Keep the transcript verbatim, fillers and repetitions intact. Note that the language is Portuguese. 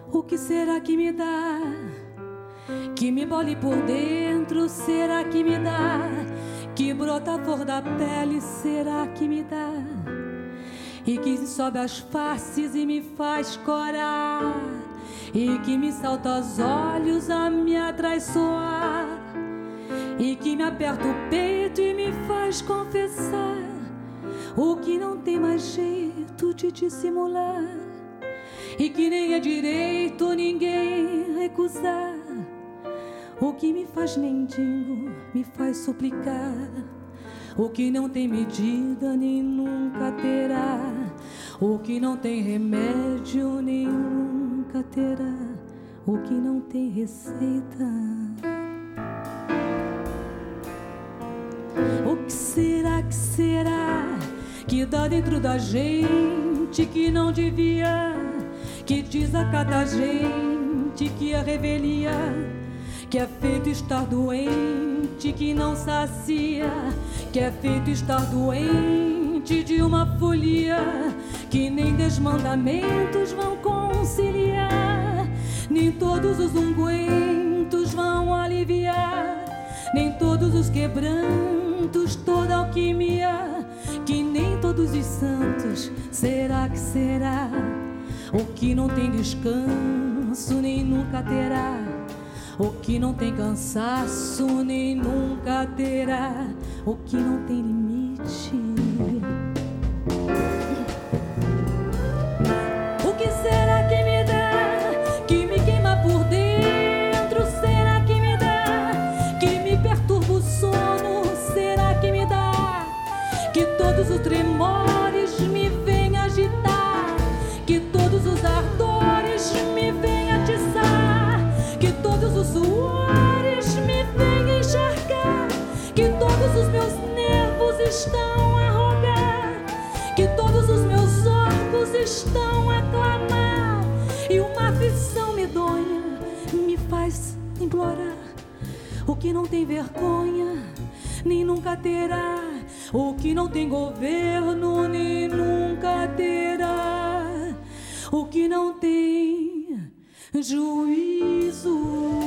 O que será que me dá? Que me bole por dentro, será que me dá? Que brota a flor da pele, será que me dá? E que sobe as faces e me faz corar, e que me salta aos olhos a me atraiçoar, e que me aperta o peito e me faz confessar o que não tem mais jeito de dissimular, e que nem é direito ninguém recusar. O que me faz mendigo, me faz suplicar, o que não tem medida nem nunca terá, o que não tem remédio nem nunca terá, o que não tem receita. O que será que será que dá dentro da gente que não devia, que desacata a gente, que a revelia, que é feito estar doente, que não sacia, que é feito estar doente de uma folia, que nem desmandamentos vão conciliar, nem todos os ungüentos vão aliviar, nem todos os quebrantos, toda alquimia, que nem todos os santos. Será que será? O que não tem descanso nem nunca terá, o que não tem cansaço nem nunca terá, o que não tem limite. O que será que me dá? Que me queima por dentro, será que me dá? Que me perturba o sono, será que me dá? Que todos os tremores me vêm agitar, que todos os ardores me vêm atiçar, que todos os suores me vêm encharcar, que todos os meus nervos estão a rogar, que todos os meus órgãos estão a clamar, e uma aflição medonha me faz implorar o que não tem vergonha nem nunca terá, o que não tem governo nem nunca terá, o que não tem juízo.